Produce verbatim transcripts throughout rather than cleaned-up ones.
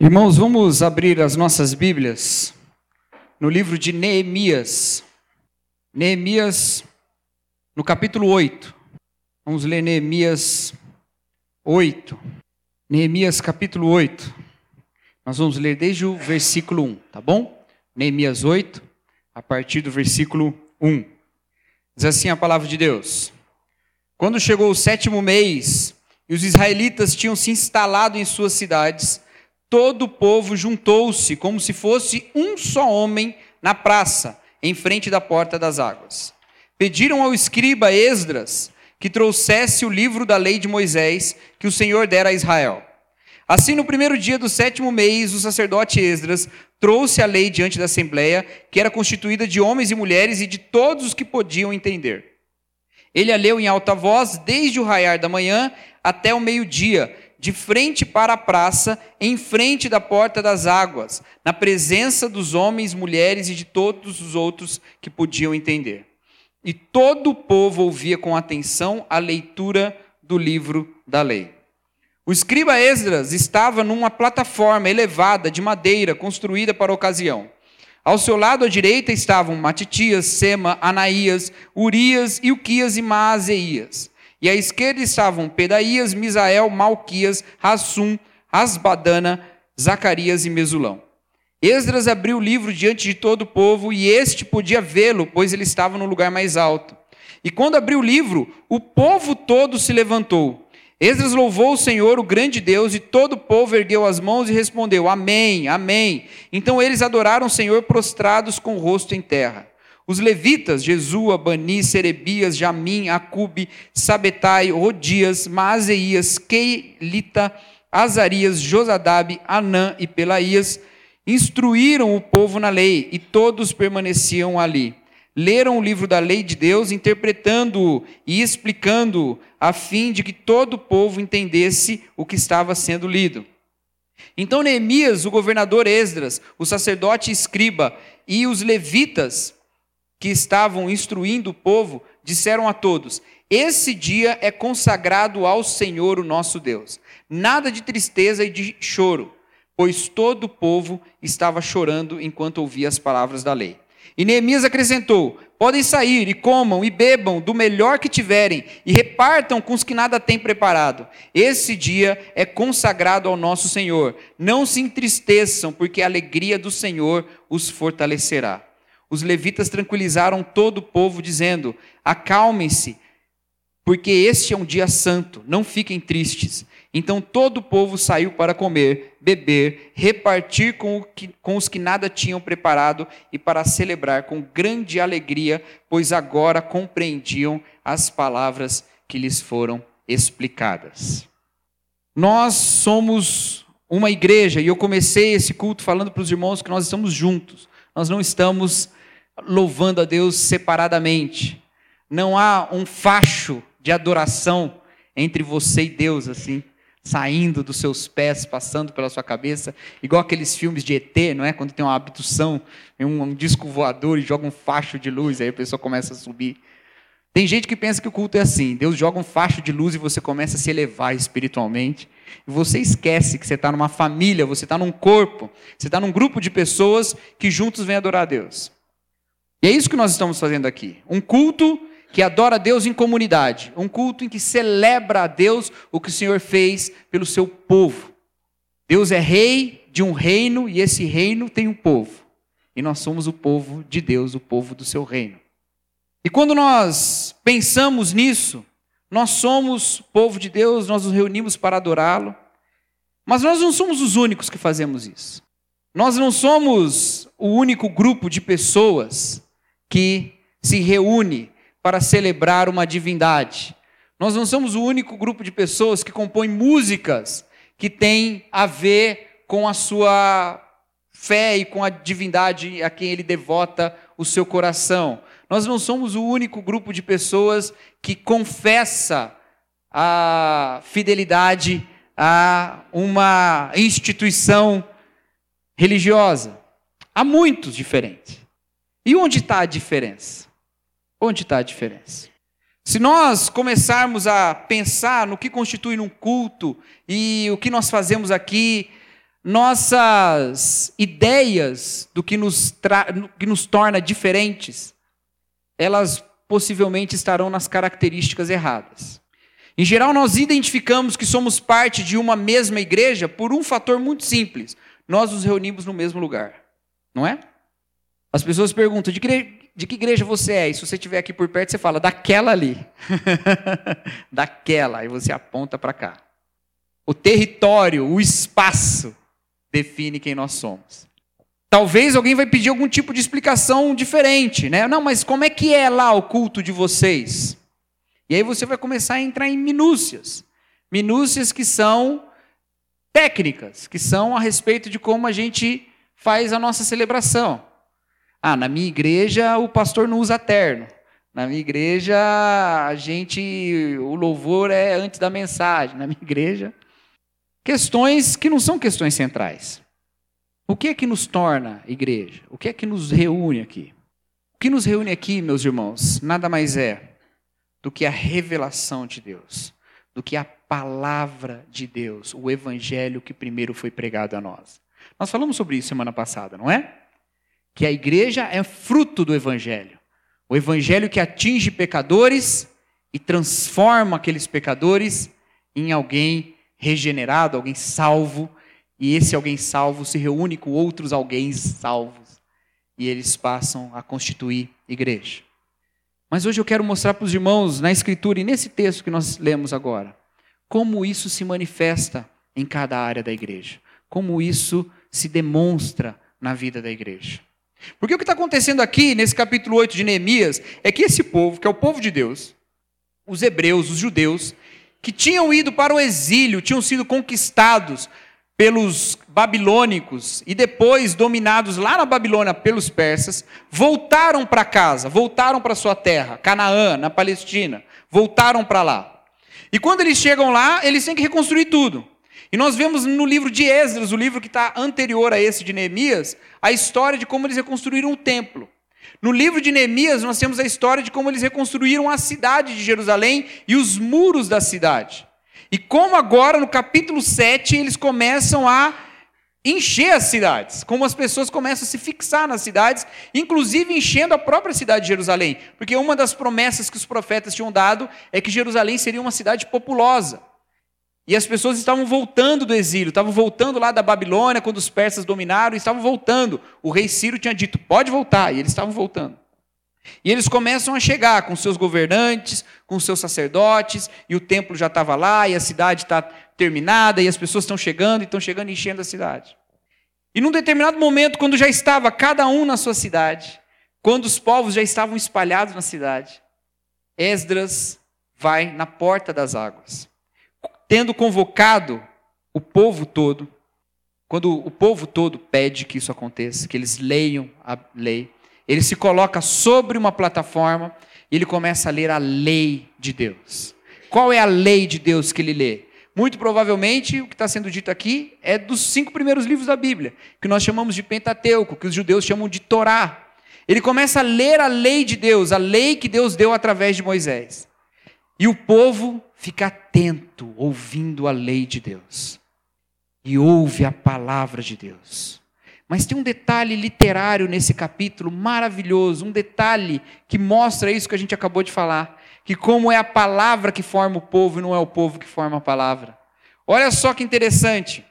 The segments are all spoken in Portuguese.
Irmãos, vamos abrir as nossas Bíblias no livro de Neemias. Neemias, no capítulo oito. Vamos ler Neemias oito. Neemias capítulo oito. Nós vamos ler desde o versículo um, tá bom? Neemias oito, a partir do versículo um. Diz assim a palavra de Deus: Quando chegou o sétimo mês e os israelitas tinham se instalado em suas cidades, todo o povo juntou-se como se fosse um só homem na praça, em frente da porta das águas. Pediram ao escriba Esdras que trouxesse o livro da lei de Moisés que o Senhor dera a Israel. Assim, no primeiro dia do sétimo mês, o sacerdote Esdras trouxe a lei diante da assembleia, que era constituída de homens e mulheres e de todos os que podiam entender. Ele a leu em alta voz desde o raiar da manhã até o meio-dia, de frente para a praça, em frente da porta das águas, na presença dos homens, mulheres e de todos os outros que podiam entender. E todo o povo ouvia com atenção a leitura do livro da lei. O escriba Esdras estava numa plataforma elevada de madeira construída para a ocasião. Ao seu lado à direita estavam Matitias, Sema, Anaías, Urias, Ilquias e Maazeias. E à esquerda estavam Pedaías, Misael, Malquias, Hassum, Asbadana, Zacarias e Mesulão. Esdras abriu o livro diante de todo o povo, e este podia vê-lo, pois ele estava no lugar mais alto. E quando abriu o livro, o povo todo se levantou. Esdras louvou o Senhor, o grande Deus, e todo o povo ergueu as mãos e respondeu: Amém, Amém. Então eles adoraram o Senhor prostrados com o rosto em terra. Os levitas, Jesua, Bani, Serebias, Jamim, Acube, Sabetai, Odias, Maazeias, Keilita, Azarias, Josadabe, Anã e Pelaías, instruíram o povo na lei, e todos permaneciam ali. Leram o livro da lei de Deus, interpretando-o e explicando-o, a fim de que todo o povo entendesse o que estava sendo lido. Então Neemias, o governador Esdras, o sacerdote escriba e os levitas que estavam instruindo o povo, disseram a todos: Esse dia é consagrado ao Senhor, o nosso Deus. Nada de tristeza e de choro, pois todo o povo estava chorando enquanto ouvia as palavras da lei. E Neemias acrescentou: Podem sair e comam e bebam do melhor que tiverem e repartam com os que nada têm preparado. Esse dia é consagrado ao nosso Senhor. Não se entristeçam, porque a alegria do Senhor os fortalecerá. Os levitas tranquilizaram todo o povo, dizendo: Acalmem-se, porque este é um dia santo, não fiquem tristes. Então todo o povo saiu para comer, beber, repartir com, o que, com os que nada tinham preparado e para celebrar com grande alegria, pois agora compreendiam as palavras que lhes foram explicadas. Nós somos uma igreja, e eu comecei esse culto falando para os irmãos que nós estamos juntos. Nós não estamos louvando a Deus separadamente. Não há um facho de adoração entre você e Deus, assim, saindo dos seus pés, passando pela sua cabeça, igual aqueles filmes de E T, não é? Quando tem uma abdução, tem um, um disco voador e joga um facho de luz, aí a pessoa começa a subir. Tem gente que pensa que o culto é assim: Deus joga um facho de luz e você começa a se elevar espiritualmente, e você esquece que você está numa família, você está num corpo, você está num grupo de pessoas que juntos vêm adorar a Deus. E é isso que nós estamos fazendo aqui. Um culto que adora a Deus em comunidade. Um culto em que celebra a Deus o que o Senhor fez pelo seu povo. Deus é rei de um reino, e esse reino tem um povo. E nós somos o povo de Deus, o povo do seu reino. E quando nós pensamos nisso, nós somos povo de Deus, nós nos reunimos para adorá-lo. Mas nós não somos os únicos que fazemos isso. Nós não somos o único grupo de pessoas que se reúne para celebrar uma divindade. Nós não somos o único grupo de pessoas que compõem músicas que têm a ver com a sua fé e com a divindade a quem ele devota o seu coração. Nós não somos o único grupo de pessoas que confessa a fidelidade a uma instituição religiosa. Há muitos diferentes. E onde está a diferença? Onde está a diferença? Se nós começarmos a pensar no que constitui um culto e o que nós fazemos aqui, nossas ideias do que nos, tra... do que nos torna diferentes, elas possivelmente estarão nas características erradas. Em geral, nós identificamos que somos parte de uma mesma igreja por um fator muito simples. Nós nos reunimos no mesmo lugar, não é? As pessoas perguntam, de que, de que igreja você é? E se você estiver aqui por perto, você fala, daquela ali. Daquela, aí você aponta para cá. O território, o espaço, define quem nós somos. Talvez alguém vai pedir algum tipo de explicação diferente, né? Não, mas como é que é lá o culto de vocês? E aí você vai começar a entrar em minúcias. Minúcias que são técnicas, que são a respeito de como a gente faz a nossa celebração. Ah, na minha igreja o pastor não usa terno. Na minha igreja a gente, o louvor é antes da mensagem. Na minha igreja, questões que não são questões centrais. O que é que nos torna igreja? O que é que nos reúne aqui? O que nos reúne aqui, meus irmãos, nada mais é do que a revelação de Deus, do que a palavra de Deus, o evangelho que primeiro foi pregado a nós. Nós falamos sobre isso semana passada, não é? Que a igreja é fruto do evangelho. O evangelho que atinge pecadores e transforma aqueles pecadores em alguém regenerado, alguém salvo, e esse alguém salvo se reúne com outros alguém salvos, e eles passam a constituir igreja. Mas hoje eu quero mostrar para os irmãos, na Escritura e nesse texto que nós lemos agora, como isso se manifesta em cada área da igreja, como isso se demonstra na vida da igreja. Porque o que está acontecendo aqui, nesse capítulo oito de Neemias, é que esse povo, que é o povo de Deus, os hebreus, os judeus, que tinham ido para o exílio, tinham sido conquistados pelos babilônicos e depois dominados lá na Babilônia pelos persas, voltaram para casa, voltaram para sua terra, Canaã, na Palestina, voltaram para lá. E quando eles chegam lá, eles têm que reconstruir tudo. E nós vemos no livro de Esdras, o livro que está anterior a esse de Neemias, a história de como eles reconstruíram o templo. No livro de Neemias, nós temos a história de como eles reconstruíram a cidade de Jerusalém e os muros da cidade. E como agora, no capítulo sete, eles começam a encher as cidades. Como as pessoas começam a se fixar nas cidades, inclusive enchendo a própria cidade de Jerusalém. Porque uma das promessas que os profetas tinham dado é que Jerusalém seria uma cidade populosa. E as pessoas estavam voltando do exílio, estavam voltando lá da Babilônia, quando os persas dominaram, e estavam voltando. O rei Ciro tinha dito, pode voltar, e eles estavam voltando. E eles começam a chegar com seus governantes, com seus sacerdotes, e o templo já estava lá, e a cidade está terminada, e as pessoas estão chegando, e estão chegando e enchendo a cidade. E num determinado momento, quando já estava cada um na sua cidade, quando os povos já estavam espalhados na cidade, Esdras vai na porta das águas. Tendo convocado o povo todo, quando o povo todo pede que isso aconteça, que eles leiam a lei, ele se coloca sobre uma plataforma e ele começa a ler a lei de Deus. Qual é a lei de Deus que ele lê? Muito provavelmente, o que está sendo dito aqui é dos cinco primeiros livros da Bíblia, que nós chamamos de Pentateuco, que os judeus chamam de Torá. Ele começa a ler a lei de Deus, a lei que Deus deu através de Moisés. E o povo fica atento, ouvindo a lei de Deus. E ouve a palavra de Deus. Mas tem um detalhe literário nesse capítulo maravilhoso, um detalhe que mostra isso que a gente acabou de falar, que como é a palavra que forma o povo e não é o povo que forma a palavra. Olha só que interessante.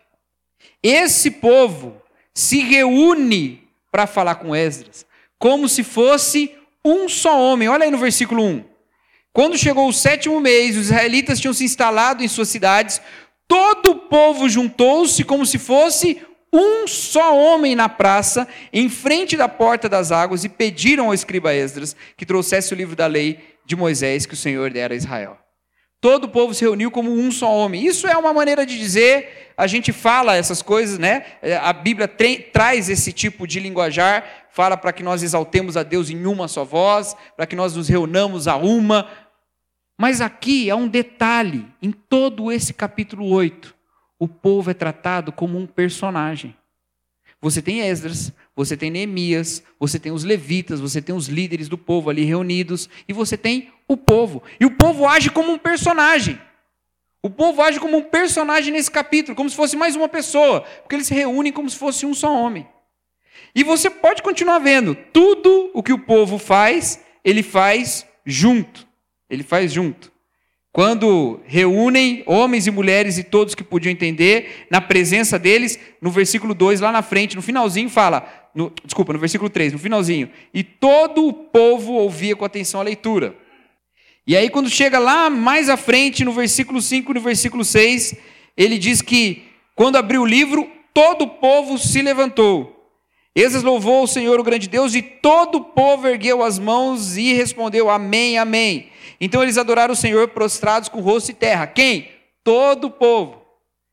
Esse povo se reúne para falar com Esdras, como se fosse um só homem. Olha aí no versículo um. Quando chegou o sétimo mês, os israelitas tinham se instalado em suas cidades, todo o povo juntou-se como se fosse um só homem na praça, em frente da porta das águas, e pediram ao escriba Esdras que trouxesse o livro da lei de Moisés que o Senhor dera a Israel. Todo o povo se reuniu como um só homem. Isso é uma maneira de dizer, a gente fala essas coisas, né? A Bíblia traz esse tipo de linguajar, fala para que nós exaltemos a Deus em uma só voz, para que nós nos reunamos a uma. Mas aqui há um detalhe, em todo esse capítulo oito, o povo é tratado como um personagem. Você tem Esdras, você tem Neemias, você tem os levitas, você tem os líderes do povo ali reunidos, e você tem o povo. E o povo age como um personagem. O povo age como um personagem nesse capítulo, como se fosse mais uma pessoa, porque eles se reúnem como se fosse um só homem. E você pode continuar vendo, tudo o que o povo faz, ele faz junto. Ele faz junto. Quando reúnem homens e mulheres e todos que podiam entender, na presença deles, no versículo dois, lá na frente, no finalzinho fala, no, desculpa, no versículo três, no finalzinho, e todo o povo ouvia com atenção a leitura. E aí quando chega lá mais à frente, no versículo cinco e no versículo seis, ele diz que quando abriu o livro, todo o povo se levantou. Esdras louvou o Senhor, o grande Deus, e todo o povo ergueu as mãos e respondeu, amém, amém. Então eles adoraram o Senhor prostrados com rosto e terra. Quem? Todo o povo.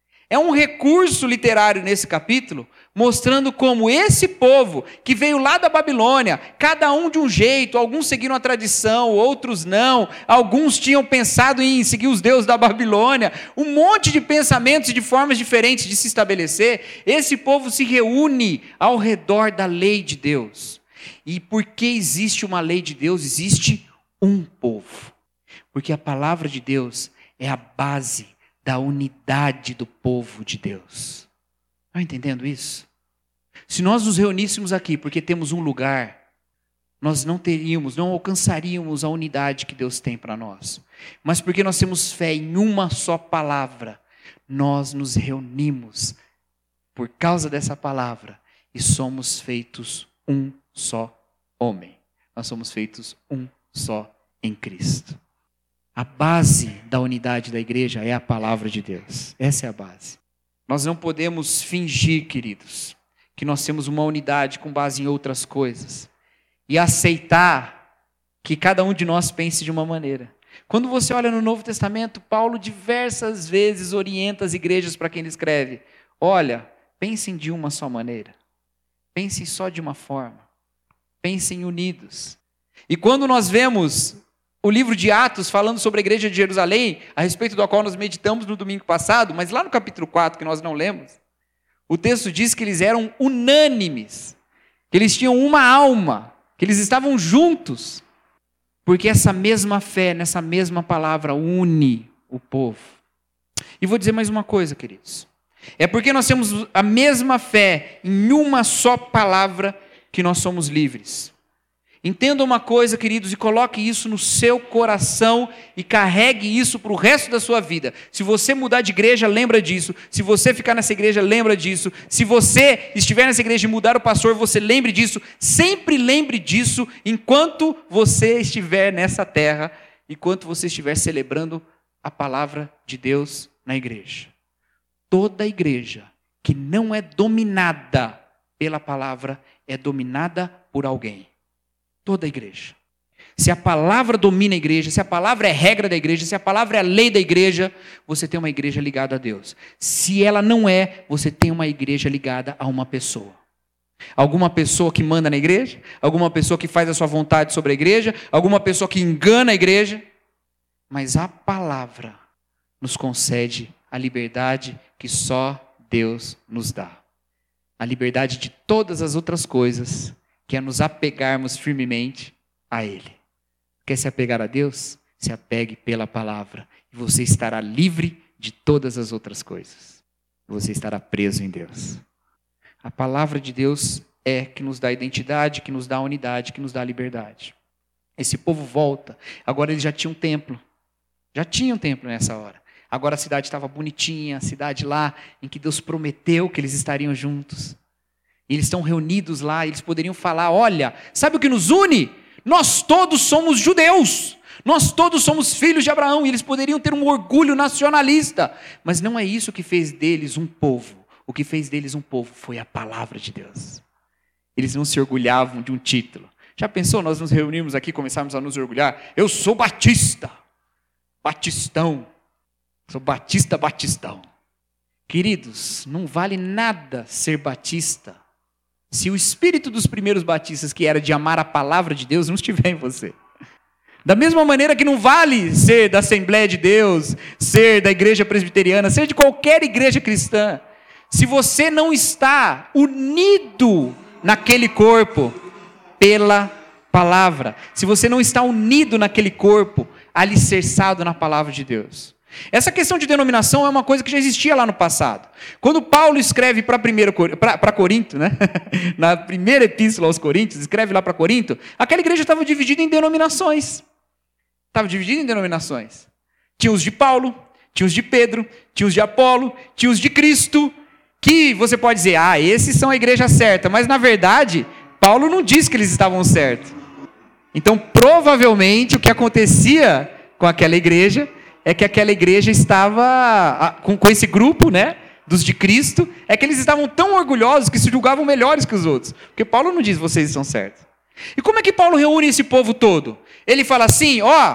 É um recurso literário nesse capítulo, mostrando como esse povo, que veio lá da Babilônia, cada um de um jeito, alguns seguiram a tradição, outros não, alguns tinham pensado em seguir os deuses da Babilônia, um monte de pensamentos e de formas diferentes de se estabelecer, esse povo se reúne ao redor da lei de Deus. E porque existe uma lei de Deus, existe um povo. Porque a palavra de Deus é a base da unidade do povo de Deus. Estão entendendo isso? Se nós nos reuníssemos aqui porque temos um lugar, nós não teríamos, não alcançaríamos a unidade que Deus tem para nós. Mas porque nós temos fé em uma só palavra, nós nos reunimos por causa dessa palavra e somos feitos um só homem. Nós somos feitos um só em Cristo. A base da unidade da igreja é a palavra de Deus. Essa é a base. Nós não podemos fingir, queridos, que nós temos uma unidade com base em outras coisas e aceitar que cada um de nós pense de uma maneira. Quando você olha no Novo Testamento, Paulo diversas vezes orienta as igrejas para quem ele escreve. Olha, pensem de uma só maneira. Pensem só de uma forma. Pensem unidos. E quando nós vemos o livro de Atos falando sobre a igreja de Jerusalém, a respeito do qual nós meditamos no domingo passado, mas lá no capítulo quatro, que nós não lemos, o texto diz que eles eram unânimes, que eles tinham uma alma, que eles estavam juntos, porque essa mesma fé, nessa mesma palavra, une o povo. E vou dizer mais uma coisa, queridos. É porque nós temos a mesma fé em uma só palavra que nós somos livres. Entenda uma coisa, queridos, e coloque isso no seu coração e carregue isso para o resto da sua vida. Se você mudar de igreja, lembra disso. Se você ficar nessa igreja, lembra disso. Se você estiver nessa igreja e mudar o pastor, você lembre disso. Sempre lembre disso enquanto você estiver nessa terra, enquanto você estiver celebrando a palavra de Deus na igreja. Toda igreja que não é dominada pela palavra é dominada por alguém. Toda a igreja. Se a palavra domina a igreja, se a palavra é regra da igreja, se a palavra é a lei da igreja, você tem uma igreja ligada a Deus. Se ela não é, você tem uma igreja ligada a uma pessoa. Alguma pessoa que manda na igreja, alguma pessoa que faz a sua vontade sobre a igreja, alguma pessoa que engana a igreja, mas a palavra nos concede a liberdade que só Deus nos dá. A liberdade de todas as outras coisas, que é nos apegarmos firmemente a Ele. Quer se apegar a Deus? Se apegue pela palavra. E você estará livre de todas as outras coisas. Você estará preso em Deus. A palavra de Deus é que nos dá identidade, que nos dá unidade, que nos dá liberdade. Esse povo volta. Agora eles já tinham um templo. Já tinham um templo nessa hora. Agora a cidade estava bonitinha, a cidade lá em que Deus prometeu que eles estariam juntos. E eles estão reunidos lá, eles poderiam falar, olha, sabe o que nos une? Nós todos somos judeus, nós todos somos filhos de Abraão, e eles poderiam ter um orgulho nacionalista, mas não é isso que fez deles um povo. O que fez deles um povo foi a palavra de Deus. Eles não se orgulhavam de um título. Já pensou, nós nos reunimos aqui, começarmos a nos orgulhar? Eu sou batista, batistão, sou batista, batistão. Queridos, não vale nada ser batista, se o espírito dos primeiros batistas, que era de amar a palavra de Deus, não estiver em você. Da mesma maneira que não vale ser da Assembleia de Deus, ser da igreja presbiteriana, ser de qualquer igreja cristã, se você não está unido naquele corpo pela palavra, se você não está unido naquele corpo, alicerçado na palavra de Deus. Essa questão de denominação é uma coisa que já existia lá no passado. Quando Paulo escreve para Corinto, né? Na primeira epístola aos Coríntios, escreve lá para Corinto, aquela igreja estava dividida em denominações. Estava dividida em denominações. Tinha os de Paulo, tinha os de Pedro, tinha os de Apolo, tinha os de Cristo, que você pode dizer, ah, esses são a igreja certa, mas na verdade, Paulo não disse que eles estavam certos. Então, provavelmente, o que acontecia com aquela igreja é que aquela igreja estava, com, com esse grupo, né, dos de Cristo, é que eles estavam tão orgulhosos que se julgavam melhores que os outros. Porque Paulo não diz, vocês estão certos. E como é que Paulo reúne esse povo todo? Ele fala assim, ó,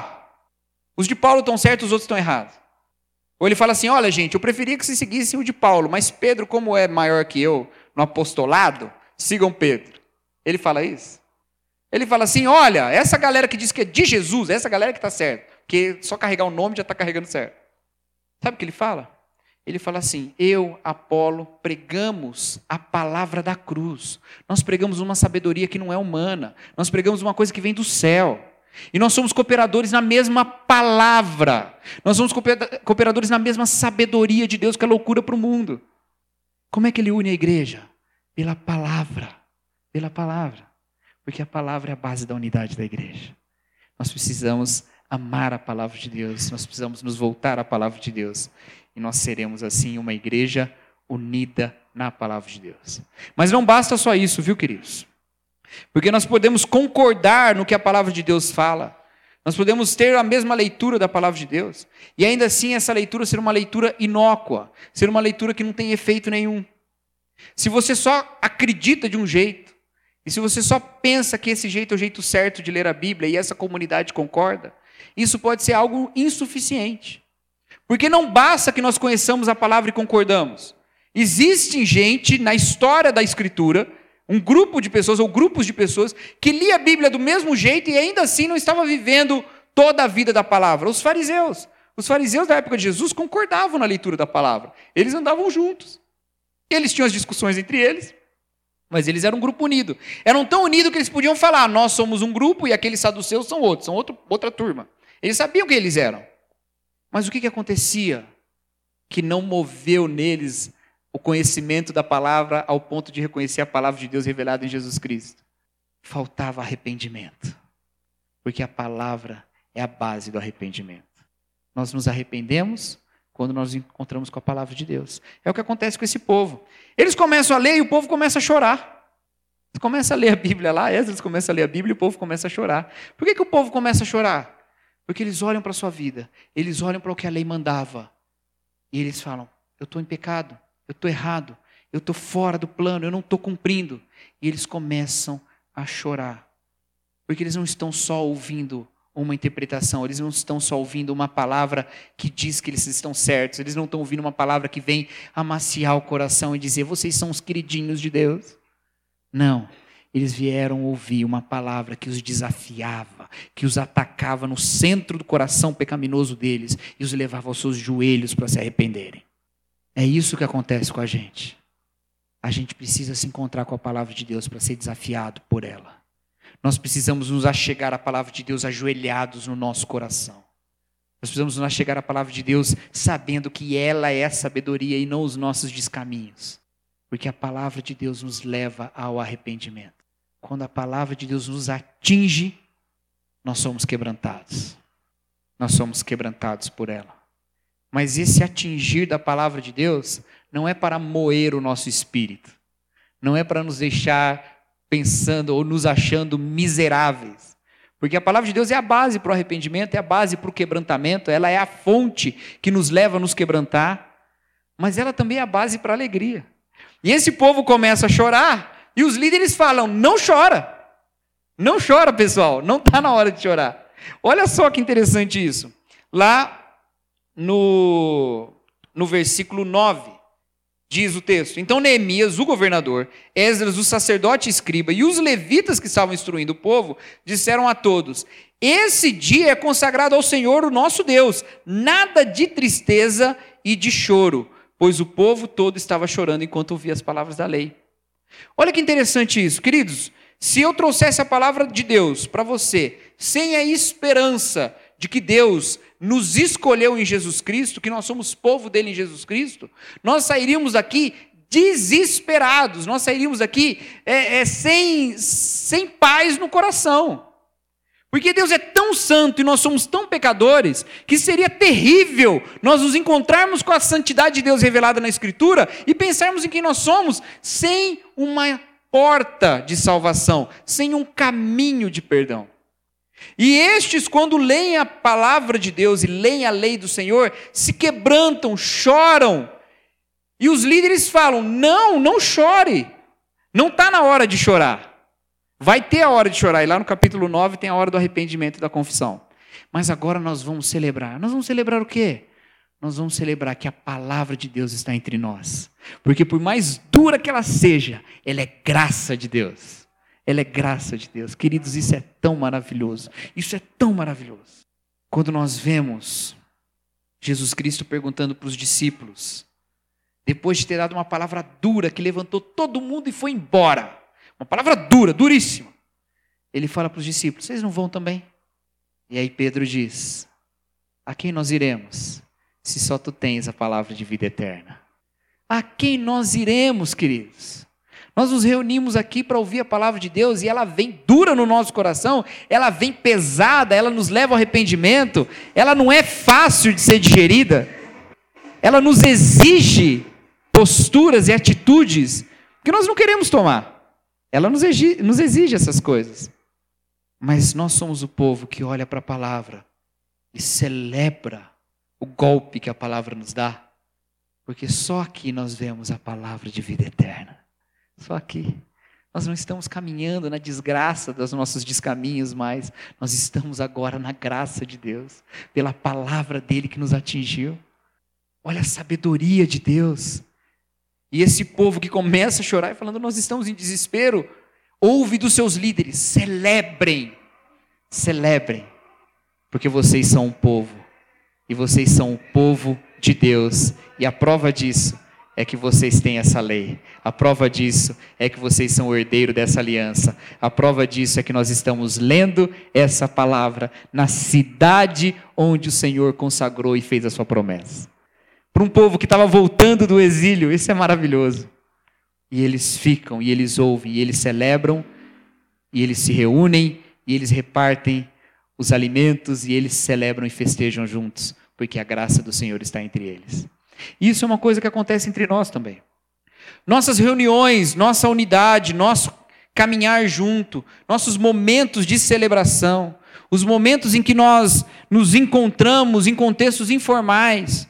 os de Paulo estão certos, os outros estão errados. Ou ele fala assim, olha gente, eu preferia que vocês seguissem o de Paulo, mas Pedro, como é maior que eu no apostolado, sigam Pedro. Ele fala isso. Ele fala assim, olha, essa galera que diz que é de Jesus, essa galera que está certa. Porque só carregar o nome já está carregando certo. Sabe o que ele fala? Ele fala assim, eu, Apolo, pregamos a palavra da cruz. Nós pregamos uma sabedoria que não é humana. Nós pregamos uma coisa que vem do céu. E nós somos cooperadores na mesma palavra. Nós somos cooperadores na mesma sabedoria de Deus, que é loucura para o mundo. Como é que ele une a igreja? Pela palavra. Pela palavra. Porque a palavra é a base da unidade da igreja. Nós precisamos amar a palavra de Deus. Nós precisamos nos voltar à palavra de Deus. E nós seremos assim uma igreja unida na palavra de Deus. Mas não basta só isso, viu, queridos? Porque nós podemos concordar no que a palavra de Deus fala. Nós podemos ter a mesma leitura da palavra de Deus. E ainda assim essa leitura ser uma leitura inócua. Ser uma leitura que não tem efeito nenhum. Se você só acredita de um jeito, e se você só pensa que esse jeito é o jeito certo de ler a Bíblia, e essa comunidade concorda, isso pode ser algo insuficiente. Porque não basta que nós conheçamos a palavra e concordamos. Existe gente na história da Escritura, um grupo de pessoas, ou grupos de pessoas, que lia a Bíblia do mesmo jeito e ainda assim não estava vivendo toda a vida da palavra. Os fariseus. Os fariseus da época de Jesus concordavam na leitura da palavra. Eles andavam juntos. Eles tinham as discussões entre eles, mas eles eram um grupo unido. Eram tão unidos que eles podiam falar, nós somos um grupo e aqueles saduceus são outros, são outro, outra turma. Eles sabiam quem eles eram. Mas o que, que acontecia que não moveu neles o conhecimento da palavra ao ponto de reconhecer a palavra de Deus revelada em Jesus Cristo? Faltava arrependimento. Porque a palavra é a base do arrependimento. Nós nos arrependemos quando nós nos encontramos com a palavra de Deus. É o que acontece com esse povo. Eles começam a ler e o povo começa a chorar. Eles começam a ler a Bíblia lá, Esdras começa a ler a Bíblia e o povo começa a chorar. Por que, que o povo começa a chorar? Porque eles olham para a sua vida, eles olham para o que a lei mandava. E eles falam, eu estou em pecado, eu estou errado, eu estou fora do plano, eu não estou cumprindo. E eles começam a chorar. Porque eles não estão só ouvindo uma interpretação, eles não estão só ouvindo uma palavra que diz que eles estão certos, eles não estão ouvindo uma palavra que vem amaciar o coração e dizer, vocês são os queridinhos de Deus. Não, eles vieram ouvir uma palavra que os desafiava, que os atacava no centro do coração pecaminoso deles e os levava aos seus joelhos para se arrependerem. É isso que acontece com a gente. A gente precisa se encontrar com a palavra de Deus para ser desafiado por ela. Nós precisamos nos achegar à palavra de Deus ajoelhados no nosso coração. Nós precisamos nos achegar à palavra de Deus sabendo que ela é a sabedoria e não os nossos descaminhos. Porque a palavra de Deus nos leva ao arrependimento. Quando a palavra de Deus nos atinge, nós somos quebrantados. Nós somos quebrantados por ela. Mas esse atingir da palavra de Deus não é para moer o nosso espírito. Não é para nos deixar pensando ou nos achando miseráveis. Porque a palavra de Deus é a base para o arrependimento, é a base para o quebrantamento, ela é a fonte que nos leva a nos quebrantar, mas ela também é a base para a alegria. E esse povo começa a chorar, e os líderes falam, não chora. Não chora, pessoal, não está na hora de chorar. Olha só que interessante isso. Lá no, no versículo nove, diz o texto, então Neemias, o governador, Esdras, o sacerdote e escriba, e os levitas que estavam instruindo o povo, disseram a todos, esse dia é consagrado ao Senhor, o nosso Deus, nada de tristeza e de choro, pois o povo todo estava chorando enquanto ouvia as palavras da lei. Olha que interessante isso, queridos, se eu trouxesse a palavra de Deus para você, sem a esperança de que Deus nos escolheu em Jesus Cristo, que nós somos povo dele em Jesus Cristo, nós sairíamos daqui desesperados, nós sairíamos daqui é, é, sem, sem paz no coração. Porque Deus é tão santo e nós somos tão pecadores, que seria terrível nós nos encontrarmos com a santidade de Deus revelada na Escritura e pensarmos em quem nós somos sem uma porta de salvação, sem um caminho de perdão. E estes, quando leem a palavra de Deus e leem a lei do Senhor, se quebrantam, choram. E os líderes falam, não, não chore, não está na hora de chorar. Vai ter a hora de chorar, e lá no capítulo nove tem a hora do arrependimento e da confissão. Mas agora nós vamos celebrar. Nós vamos celebrar o quê? Nós vamos celebrar que a palavra de Deus está entre nós. Porque por mais dura que ela seja, ela é graça de Deus. Ela é graça de Deus. Queridos, isso é tão maravilhoso. Isso é tão maravilhoso. Quando nós vemos Jesus Cristo perguntando para os discípulos, depois de ter dado uma palavra dura que levantou todo mundo e foi embora. Uma palavra dura, duríssima. Ele fala para os discípulos, vocês não vão também? E aí Pedro diz, a quem nós iremos, se só tu tens a palavra de vida eterna? A quem nós iremos, queridos? Nós nos reunimos aqui para ouvir a palavra de Deus e ela vem dura no nosso coração, ela vem pesada, ela nos leva ao arrependimento, ela não é fácil de ser digerida, ela nos exige posturas e atitudes que nós não queremos tomar. Ela nos exige, nos exige essas coisas. Mas nós somos o povo que olha para a palavra e celebra o golpe que a palavra nos dá. Porque só aqui nós vemos a palavra de vida eterna. Só aqui. Nós não estamos caminhando na desgraça dos nossos descaminhos mais. Nós estamos agora na graça de Deus. Pela palavra dele que nos atingiu. Olha a sabedoria de Deus. E esse povo que começa a chorar e falando, nós estamos em desespero, ouve dos seus líderes, celebrem, celebrem, porque vocês são um povo, e vocês são o povo de Deus, e a prova disso é que vocês têm essa lei, a prova disso é que vocês são o herdeiro dessa aliança, a prova disso é que nós estamos lendo essa palavra na cidade onde o Senhor consagrou e fez a sua promessa. Para um povo que estava voltando do exílio, isso é maravilhoso. E eles ficam, e eles ouvem, e eles celebram, e eles se reúnem, e eles repartem os alimentos, e eles celebram e festejam juntos, porque a graça do Senhor está entre eles. Isso é uma coisa que acontece entre nós também. Nossas reuniões, nossa unidade, nosso caminhar junto, nossos momentos de celebração, os momentos em que nós nos encontramos em contextos informais,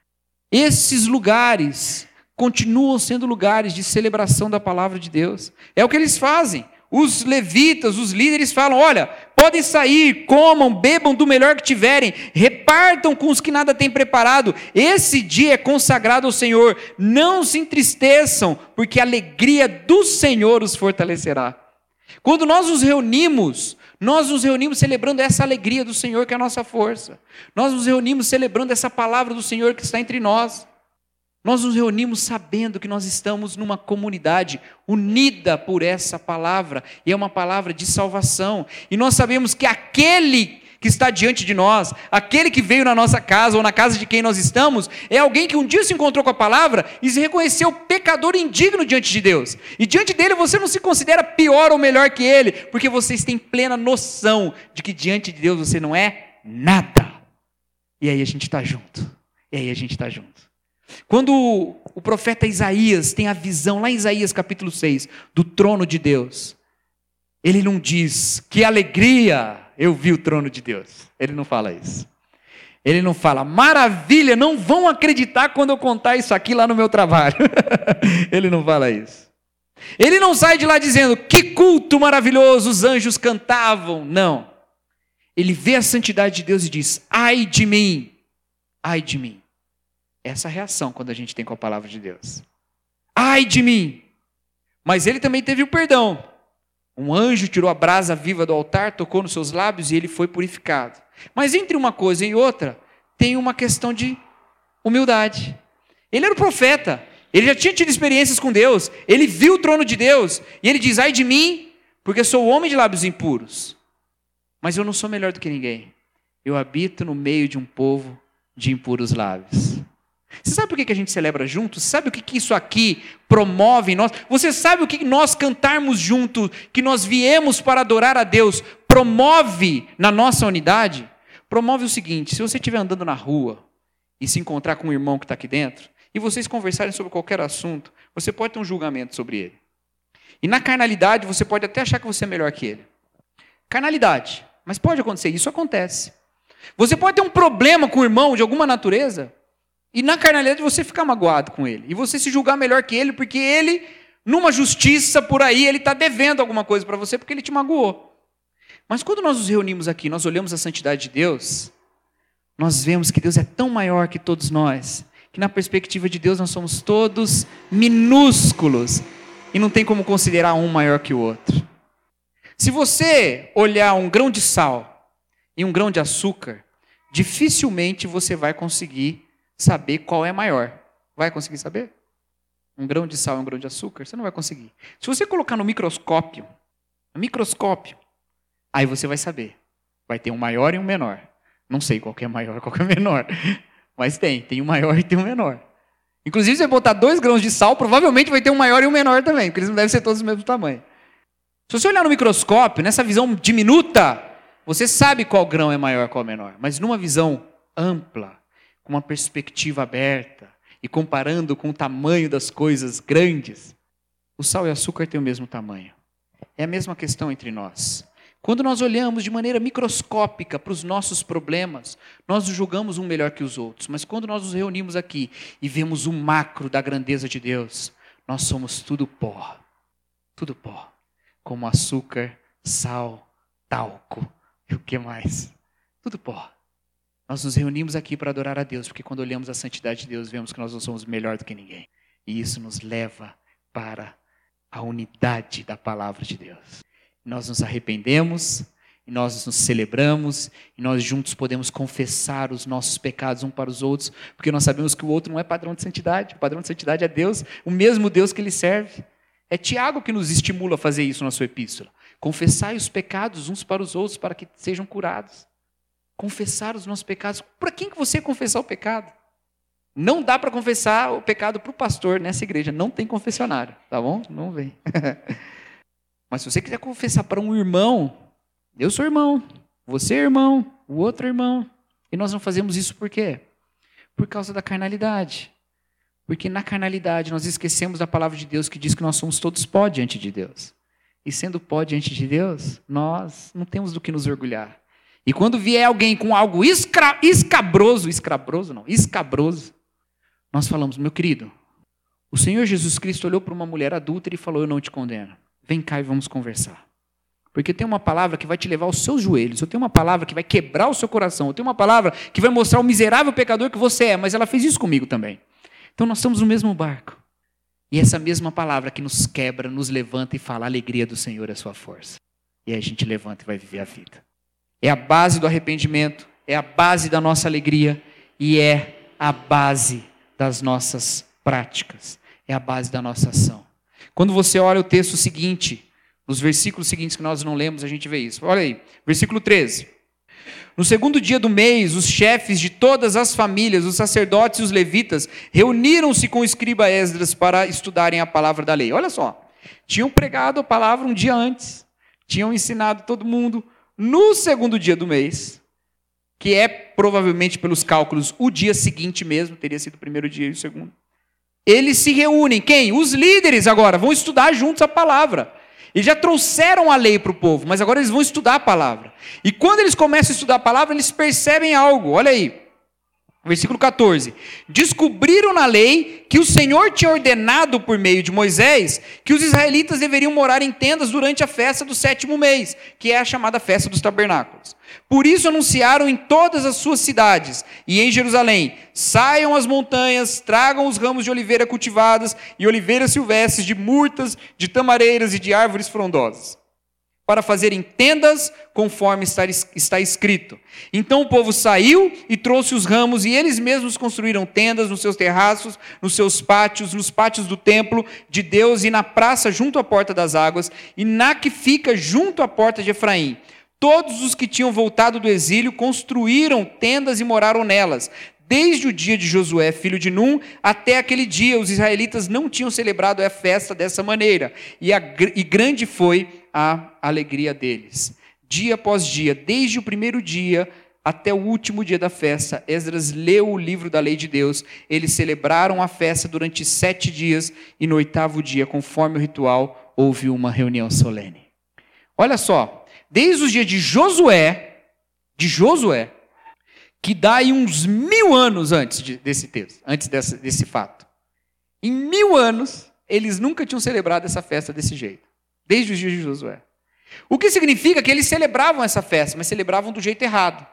esses lugares continuam sendo lugares de celebração da palavra de Deus. É o que eles fazem. Os levitas, os líderes falam, olha, podem sair, comam, bebam do melhor que tiverem, repartam com os que nada têm preparado. Esse dia é consagrado ao Senhor. Não se entristeçam, porque a alegria do Senhor os fortalecerá. Quando nós nos reunimos, nós nos reunimos celebrando essa alegria do Senhor que é a nossa força. Nós nos reunimos celebrando essa palavra do Senhor que está entre nós. Nós nos reunimos sabendo que nós estamos numa comunidade unida por essa palavra. E é uma palavra de salvação. E nós sabemos que aquele que está diante de nós, aquele que veio na nossa casa ou na casa de quem nós estamos, é alguém que um dia se encontrou com a palavra e se reconheceu pecador indigno diante de Deus. E diante dele você não se considera pior ou melhor que ele, porque vocês têm plena noção de que diante de Deus você não é nada. E aí a gente está junto. E aí a gente está junto. Quando o profeta Isaías tem a visão, lá em Isaías capítulo seis, do trono de Deus, ele não diz, que alegria eu vi o trono de Deus. Ele não fala isso. Ele não fala, maravilha, não vão acreditar quando eu contar isso aqui lá no meu trabalho. Ele não fala isso. Ele não sai de lá dizendo, que culto maravilhoso, os anjos cantavam. Não. Ele vê a santidade de Deus e diz, ai de mim, ai de mim. Essa é a reação quando a gente tem com a palavra de Deus. Ai de mim. Mas ele também teve o perdão. Um anjo tirou a brasa viva do altar, tocou nos seus lábios e ele foi purificado. Mas entre uma coisa e outra, tem uma questão de humildade. Ele era o profeta, ele já tinha tido experiências com Deus, ele viu o trono de Deus, e ele diz, ai de mim, porque sou homem de lábios impuros. Mas eu não sou melhor do que ninguém. Eu habito no meio de um povo de impuros lábios. Você sabe por que a gente celebra juntos? Você sabe o que isso aqui promove em nós? Você sabe o que nós cantarmos juntos, que nós viemos para adorar a Deus, promove na nossa unidade? Promove o seguinte: se você estiver andando na rua e se encontrar com um irmão que está aqui dentro, e vocês conversarem sobre qualquer assunto, você pode ter um julgamento sobre ele. E na carnalidade, você pode até achar que você é melhor que ele. Carnalidade. Mas pode acontecer, isso acontece. Você pode ter um problema com o irmão de alguma natureza, e na carnalidade você ficar magoado com ele. E você se julgar melhor que ele, porque ele, numa justiça por aí, ele está devendo alguma coisa para você, porque ele te magoou. Mas quando nós nos reunimos aqui, nós olhamos a santidade de Deus, nós vemos que Deus é tão maior que todos nós, que na perspectiva de Deus nós somos todos minúsculos, e não tem como considerar um maior que o outro. Se você olhar um grão de sal e um grão de açúcar, dificilmente você vai conseguir saber qual é maior. Vai conseguir saber? Um grão de sal e um grão de açúcar? Você não vai conseguir. Se você colocar no microscópio, no microscópio, aí você vai saber. Vai ter um maior e um menor. Não sei qual que é maior e qual que é menor. Mas tem, tem um maior e tem um menor. Inclusive, se você botar dois grãos de sal, provavelmente vai ter um maior e um menor também, porque eles não devem ser todos do mesmo tamanho. Se você olhar no microscópio, nessa visão diminuta, você sabe qual grão é maior e qual é menor. Mas numa visão ampla, com uma perspectiva aberta, e comparando com o tamanho das coisas grandes, o sal e o açúcar têm o mesmo tamanho. É a mesma questão entre nós. Quando nós olhamos de maneira microscópica para os nossos problemas, nós nos julgamos um melhor que os outros. Mas quando nós nos reunimos aqui e vemos o macro da grandeza de Deus, nós somos tudo pó. Tudo pó. Como açúcar, sal, talco e o que mais? Tudo pó. Nós nos reunimos aqui para adorar a Deus, porque quando olhamos a santidade de Deus, vemos que nós não somos melhor do que ninguém. E isso nos leva para a unidade da palavra de Deus. Nós nos arrependemos, e nós nos celebramos, e nós juntos podemos confessar os nossos pecados uns para os outros, porque nós sabemos que o outro não é padrão de santidade. O padrão de santidade é Deus, o mesmo Deus que ele serve. É Tiago que nos estimula a fazer isso na sua epístola. Confessai os pecados uns para os outros, para que sejam curados. Confessar os nossos pecados. Para quem que você confessar o pecado? Não dá para confessar o pecado para o pastor nessa igreja. Não tem confessionário, tá bom? Não vem. Mas se você quiser confessar para um irmão, eu sou irmão, você é irmão, o outro é irmão. E nós não fazemos isso por quê? Por causa da carnalidade. Porque na carnalidade nós esquecemos da palavra de Deus que diz que nós somos todos pó diante de Deus. E sendo pó diante de Deus, nós não temos do que nos orgulhar. E quando vier alguém com algo escra- escabroso, escabroso não, escabroso, nós falamos: meu querido, o Senhor Jesus Cristo olhou para uma mulher adúltera e falou: eu não te condeno. Vem cá e vamos conversar. Porque tem uma palavra que vai te levar aos seus joelhos. Eu tenho uma palavra que vai quebrar o seu coração. Eu tenho uma palavra que vai mostrar o miserável pecador que você é. Mas ela fez isso comigo também. Então nós estamos no mesmo barco. E essa mesma palavra que nos quebra, nos levanta e fala: a alegria do Senhor é a sua força. E aí a gente levanta e vai viver a vida. É a base do arrependimento. É a base da nossa alegria. E é a base das nossas práticas. É a base da nossa ação. Quando você olha o texto seguinte, nos versículos seguintes que nós não lemos, a gente vê isso. Olha aí, versículo treze. No segundo dia do mês, os chefes de todas as famílias, os sacerdotes e os levitas, reuniram-se com o escriba Esdras para estudarem a palavra da lei. Olha só, tinham pregado a palavra um dia antes, tinham ensinado todo mundo no segundo dia do mês, que é provavelmente pelos cálculos o dia seguinte mesmo, teria sido o primeiro dia e o segundo. Eles se reúnem, quem? Os líderes agora, vão estudar juntos a palavra. Eles já trouxeram a lei para o povo, mas agora eles vão estudar a palavra. E quando eles começam a estudar a palavra, eles percebem algo, olha aí. Versículo quatorze. Descobriram na lei que o Senhor tinha ordenado por meio de Moisés que os israelitas deveriam morar em tendas durante a festa do sétimo mês, que é a chamada festa dos tabernáculos. Por isso anunciaram em todas as suas cidades e em Jerusalém: saiam às montanhas, tragam os ramos de oliveira cultivadas e oliveiras silvestres, de murtas, de tamareiras e de árvores frondosas, para fazerem tendas conforme está escrito. Então o povo saiu e trouxe os ramos, e eles mesmos construíram tendas nos seus terraços, nos seus pátios, nos pátios do templo de Deus e na praça junto à porta das águas, e na que fica junto à porta de Efraim. Todos os que tinham voltado do exílio construíram tendas e moraram nelas. Desde o dia de Josué, filho de Num, até aquele dia, os israelitas não tinham celebrado a festa dessa maneira. E, a, e grande foi a alegria deles. Dia após dia, desde o primeiro dia até o último dia da festa, Esdras leu o livro da lei de Deus. Eles celebraram a festa durante sete dias e no oitavo dia, conforme o ritual, houve uma reunião solene. Olha só, desde os dias de Josué, de Josué, que dá aí uns mil anos antes de, desse texto, antes desse, desse fato. Em mil anos, eles nunca tinham celebrado essa festa desse jeito, desde os dias de Josué. O que significa que eles celebravam essa festa, mas celebravam do jeito errado.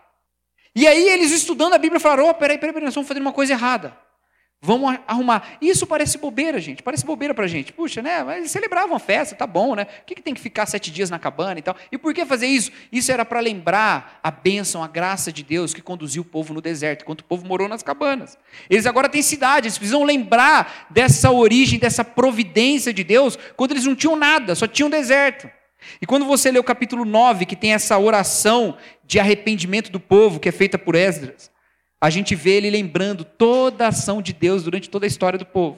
E aí eles estudando a Bíblia falaram, oh, peraí, peraí, peraí, nós estamos fazendo uma coisa errada. Vamos arrumar. Isso parece bobeira, gente. Parece bobeira pra gente. Puxa, né? Mas eles celebravam a festa, tá bom, né? Por que, que tem que ficar sete dias na cabana e tal? E por que fazer isso? Isso era para lembrar a bênção, a graça de Deus que conduziu o povo no deserto, enquanto o povo morou nas cabanas. Eles agora têm cidade, eles precisam lembrar dessa origem, dessa providência de Deus, quando eles não tinham nada, só tinham deserto. E quando você lê o capítulo nove, que tem essa oração de arrependimento do povo, que é feita por Esdras, a gente vê ele lembrando toda a ação de Deus durante toda a história do povo.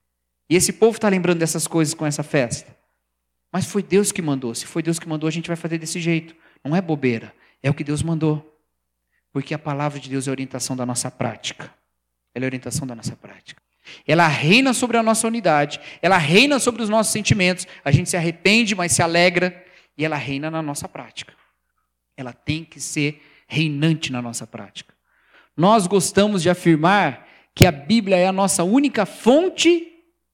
E esse povo está lembrando dessas coisas com essa festa. Mas foi Deus que mandou. Se foi Deus que mandou, a gente vai fazer desse jeito. Não é bobeira, é o que Deus mandou. Porque a palavra de Deus é a orientação da nossa prática. Ela é a orientação da nossa prática. Ela reina sobre a nossa unidade, ela reina sobre os nossos sentimentos. A gente se arrepende, mas se alegra. E ela reina na nossa prática. Ela tem que ser reinante na nossa prática. Nós gostamos de afirmar que a Bíblia é a nossa única fonte,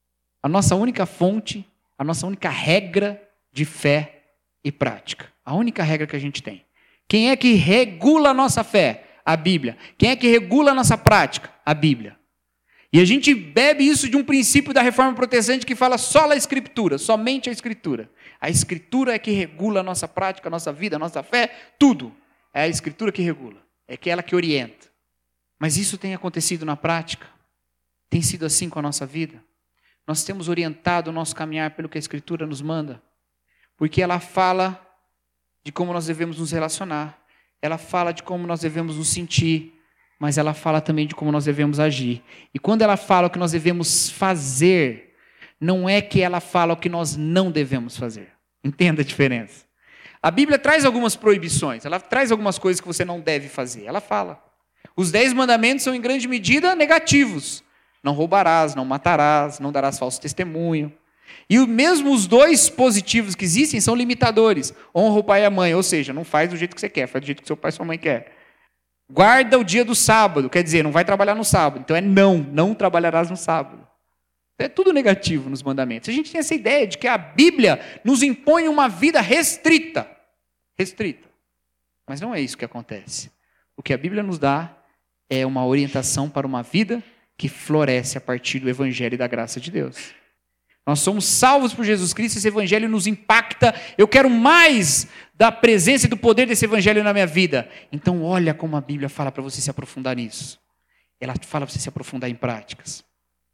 a nossa única fonte, a nossa única regra de fé e prática. A única regra que a gente tem. Quem é que regula a nossa fé? A Bíblia. Quem é que regula a nossa prática? A Bíblia. E a gente bebe isso de um princípio da Reforma Protestante que fala só a Escritura, somente a Escritura. A Escritura é que regula a nossa prática, a nossa vida, a nossa fé, tudo. É a Escritura que regula, é que ela que orienta. Mas isso tem acontecido na prática? Tem sido assim com a nossa vida? Nós temos orientado o nosso caminhar pelo que a Escritura nos manda? Porque ela fala de como nós devemos nos relacionar, ela fala de como nós devemos nos sentir, mas ela fala também de como nós devemos agir. E quando ela fala o que nós devemos fazer, não é que ela fala o que nós não devemos fazer. Entenda a diferença. A Bíblia traz algumas proibições, ela traz algumas coisas que você não deve fazer. Ela fala. Os dez mandamentos são em grande medida negativos. Não roubarás, não matarás, não darás falso testemunho. E mesmo os dois positivos que existem são limitadores. Honra o pai e a mãe, ou seja, não faz do jeito que você quer, faz do jeito que seu pai e sua mãe quer. Guarda o dia do sábado, quer dizer, não vai trabalhar no sábado. Então é não, não trabalharás no sábado. É tudo negativo nos mandamentos. A gente tem essa ideia de que a Bíblia nos impõe uma vida restrita. Restrita. Mas não é isso que acontece. O que a Bíblia nos dá é uma orientação para uma vida que floresce a partir do Evangelho e da graça de Deus. Nós somos salvos por Jesus Cristo, esse Evangelho nos impacta. Eu quero mais da presença e do poder desse Evangelho na minha vida. Então olha como a Bíblia fala para você se aprofundar nisso. Ela fala para você se aprofundar em práticas.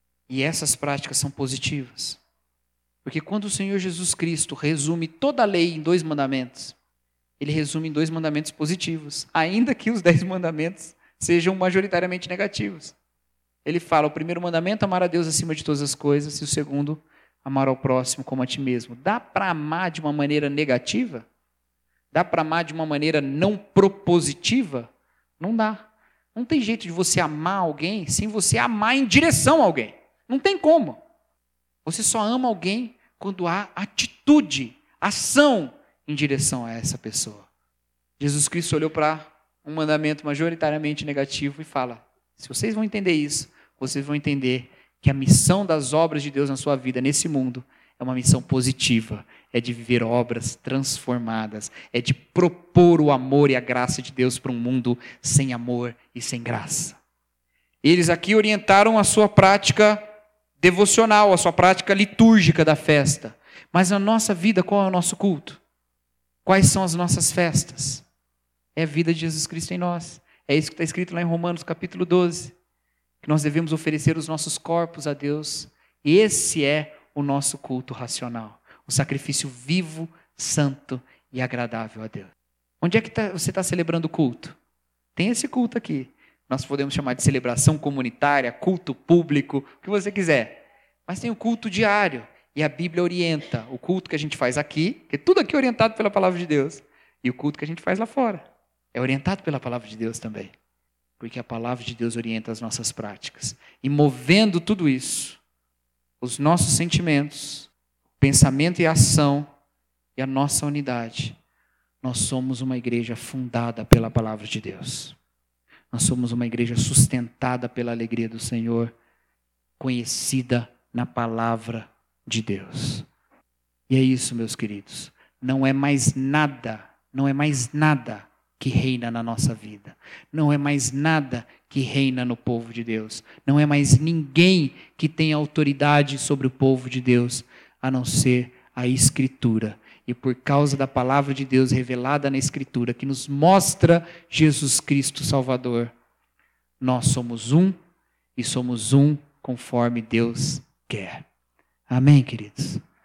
E essas práticas são positivas. Porque quando o Senhor Jesus Cristo resume toda a lei em dois mandamentos, ele resume em dois mandamentos positivos, ainda que os dez mandamentos sejam majoritariamente negativos. Ele fala, o primeiro mandamento, amar a Deus acima de todas as coisas, e o segundo, amar ao próximo como a ti mesmo. Dá para amar de uma maneira negativa? Dá para amar de uma maneira não propositiva? Não dá. Não tem jeito de você amar alguém sem você amar em direção a alguém. Não tem como. Você só ama alguém quando há atitude, ação em direção a essa pessoa. Jesus Cristo olhou para um mandamento majoritariamente negativo e fala, se vocês vão entender isso, vocês vão entender que a missão das obras de Deus na sua vida, nesse mundo, é uma missão positiva, é de viver obras transformadas, é de propor o amor e a graça de Deus para um mundo sem amor e sem graça. Eles aqui orientaram a sua prática devocional, a sua prática litúrgica da festa. Mas na nossa vida, qual é o nosso culto? Quais são as nossas festas? É a vida de Jesus Cristo em nós. É isso que está escrito lá em Romanos capítulo doze. Que nós devemos oferecer os nossos corpos a Deus. E esse é o nosso culto racional. O sacrifício vivo, santo e agradável a Deus. Onde é que tá, você está celebrando o culto? Tem esse culto aqui. Nós podemos chamar de celebração comunitária, culto público, o que você quiser. Mas tem o culto diário. E a Bíblia orienta o culto que a gente faz aqui, que tudo aqui é orientado pela palavra de Deus. E o culto que a gente faz lá fora é orientado pela palavra de Deus também. Porque a palavra de Deus orienta as nossas práticas. E movendo tudo isso, os nossos sentimentos, pensamento e ação e a nossa unidade, nós somos uma igreja fundada pela palavra de Deus. Nós somos uma igreja sustentada pela alegria do Senhor, conhecida na palavra de Deus. E é isso, meus queridos. Não é mais nada, não é mais nada que reina na nossa vida. Não é mais nada que reina no povo de Deus. Não é mais ninguém que tem autoridade sobre o povo de Deus, a não ser a Escritura. E por causa da palavra de Deus revelada na Escritura, que nos mostra Jesus Cristo Salvador, nós somos um e somos um conforme Deus quer. Amém, queridos?